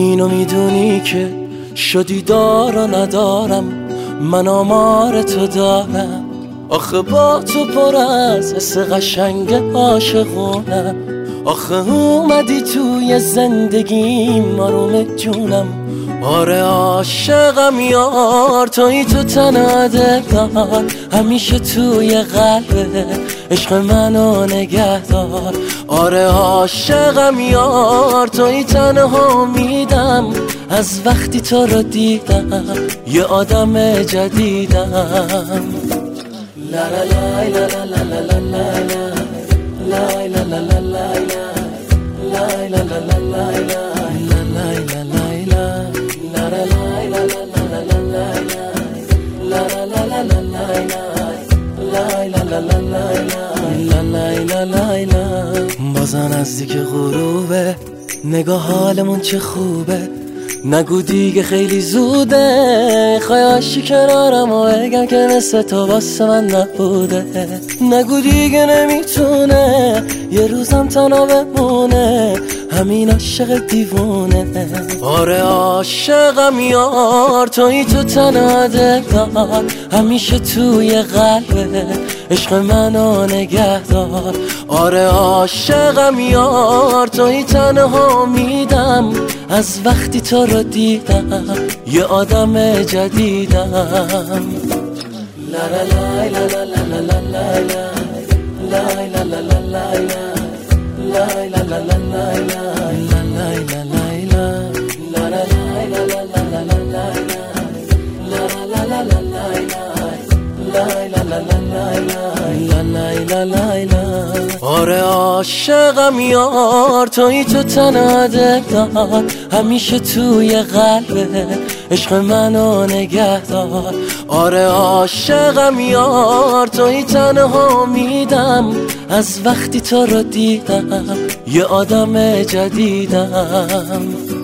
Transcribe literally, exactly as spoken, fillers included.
اینو میدونی که شدی دار و ندارم، من آمار تو دارم. آخه با تو پر از حس قشنگ عاشقونم. آخه اومدی توی زندگیم آروم جونم. آره عاشقم یار، توی تو تنها دلدار، همیشه توی قلبه عشق منو نگه دار. آره عاشقم یار، توی تنها میدم، از وقتی تو رو دیدم یه آدم جدیدم. لا لا لا لا لا لا لا لا لا لا لا لا لا لا لا بازم نزدیک غروبه، نگاه حالمون چه خوبه. نگو دیگه خیلی زوده، خواهی کنارم و بگم که مثل تو واسه من نبوده. نگو دیگه نمیتونه یه روزم تنها بمونه، همین عاشق دیوونه. آره عاشقم یار، توی تو تنها دلدار، همیشه توی قلبه عشق منو نگه دار. آره عاشقم یار، توی تنها میدم، از وقتی تو رو دیدم یه آدم جدیدم. لا لا لا لا لا لا لا لا لا لا لا آره عاشقم یار، توی تو تنها دلدار، همیشه توی قلبه عشق منو نگه دار. آره عاشقم یار، توی تنها میدم، از وقتی تو رو دیدم یه آدم جدیدم.